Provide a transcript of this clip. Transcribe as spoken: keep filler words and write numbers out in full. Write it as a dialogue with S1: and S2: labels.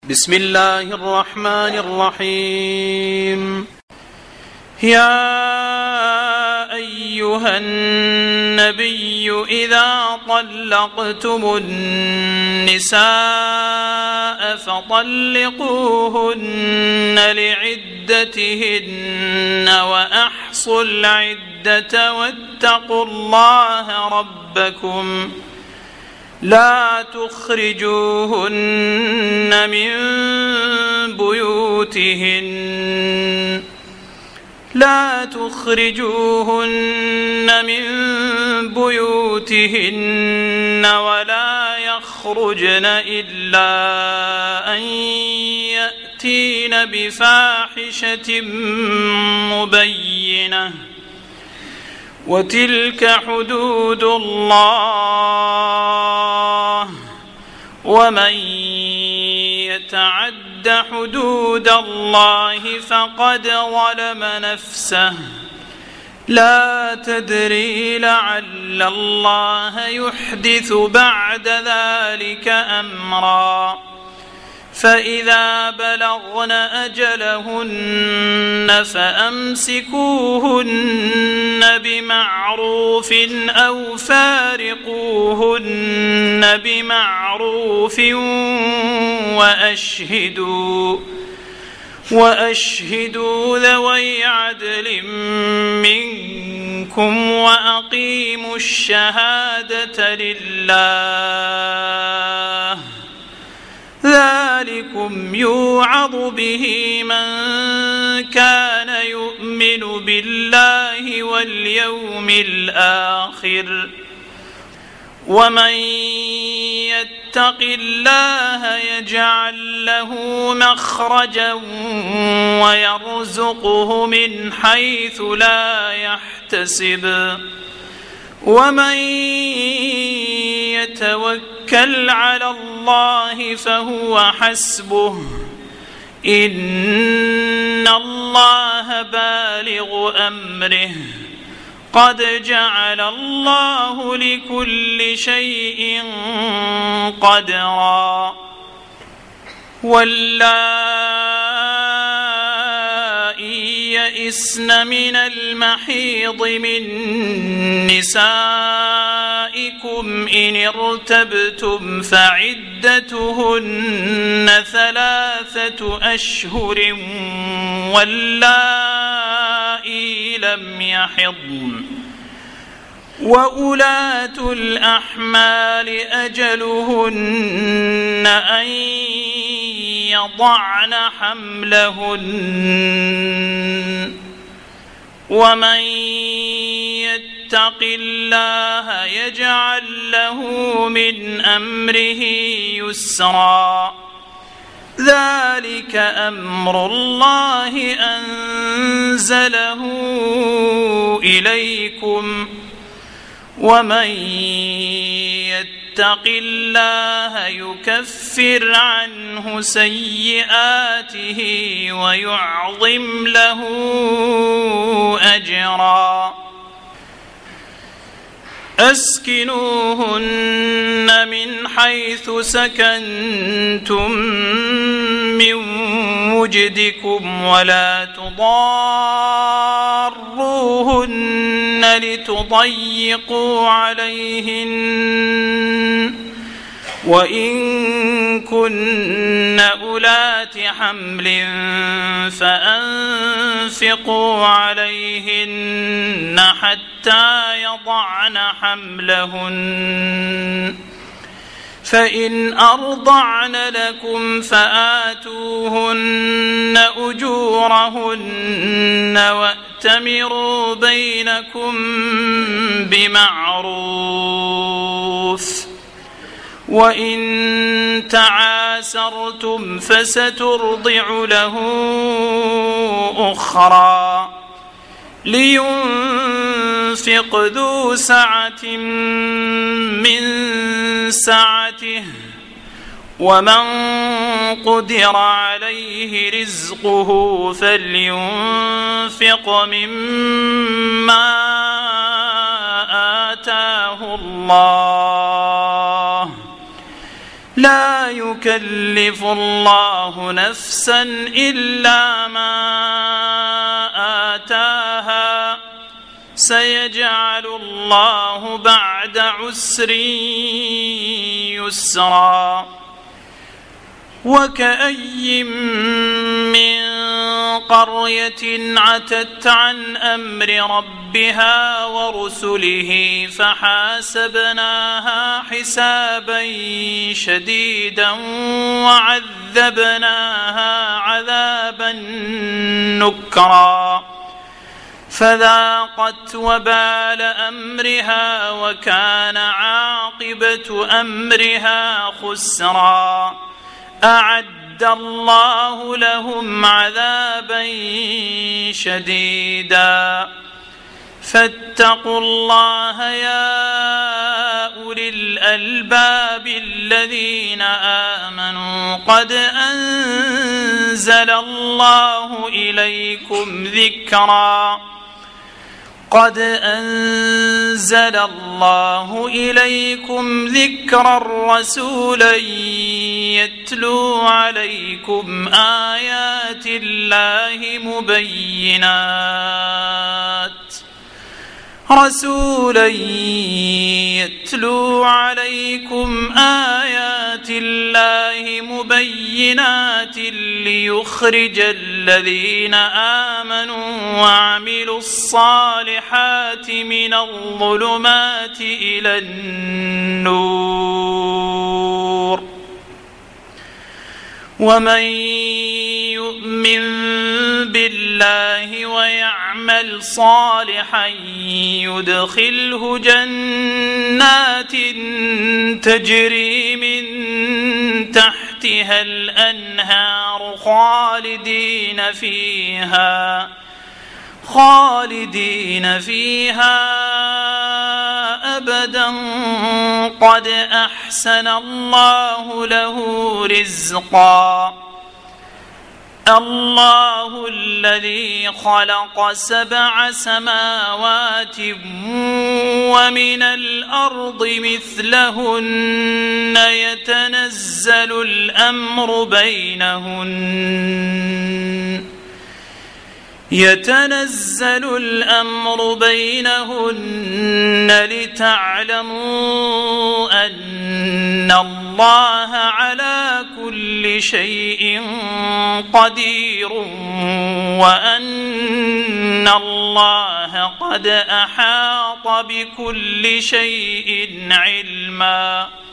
S1: بسم الله الرحمن الرحيم. يا أيها النبي إذا طلقتم النساء فطلقوهن لعدتهن وأحصوا العدة واتقوا الله ربكم لا تخرجوهن من بيوتهن لا تخرجوهن من بيوتهن ولا يخرجن إلا أن يأتين بفاحشة مبينة وتلك حدود الله ومن يتعد حدود الله فقد ظلم نفسه لا تدري لعل الله يحدث بعد ذلك أمرا فإذا بلغن أجلهن فأمسكوهن بمعروف أو فارقوهن بمعروف وأشهدوا وأشهدوا ذوي عدل منكم وأقيموا الشهادة لله ذلكم يوعظ به من كان يؤمن بالله واليوم الآخر ومن يتق الله يجعل له مخرجا ويرزقه من حيث لا يحتسب ومن يتوكل على الله فهو حسبه إن الله بالغ أمره قد جعل الله لكل شيء قدرا واللائي يئسن من المحيض من نسائكم إن ارتبتم فعدتهن ثلاثة أشهر واللائي لم يحضن وأولاة الأحمال أجلهن أن يضعن حملهن ومن يتق الله يجعل له من أمره يسرا ذلك أمر الله أنزله إليكم ومن يتق الله يكفر عنه سيئاته ويعظم له أجرا أسكنوهن من حيث سكنتم من وجدكم ولا تضاروهن لتضيقوا عليهن وإن كن أولات حمل فأنفقوا عليهن حتى يضعن حملهن فإن أرضعن لكم فآتوهن أجورهن وأتمروا بينكم بمعروف وإن تعاسرتم فسترضع له أخرى لينفق ذو سعة من سعته ومن قدر عليه رزقه فلينفق مما آتاه الله لا يكلف الله نفسا إلا ما آتاها سيجعل الله بعد عسر يسرا وكأي من قرية عتت عن أمر ربها ورسله فحاسبناها حسابا شديدا وعذبناها عذابا نكرا فذاقت وبال أمرها وكان عاقبة أمرها خسرا أعد الله لهم عذابا شديدا فاتقوا الله يا أولي الألباب الذين آمنوا قد أنزل الله إليكم ذكرا قد أنزل الله إليكم ذكرا رسولا يتلو عليكم آيات الله مبينات رسولا يتلو عليكم آيات الله مبينات ليخرج الذين آمنوا وعملوا الصالحات من الظلمات إلى النور ومن يؤمن بالله ويعمل صالحا يدخله جنات تجري من تحتها الأنهار خالدين فيها خالدين فيها أبدا قد أحسن الله له رزقا الله الذي خلق سبع سماوات ومن الأرض مثلهن يتنزل الأمر بينهن يتنزل الأمر بينهن لتعلموا أن الله على كل شيء قدير وأن الله قد أحاط بكل شيء علما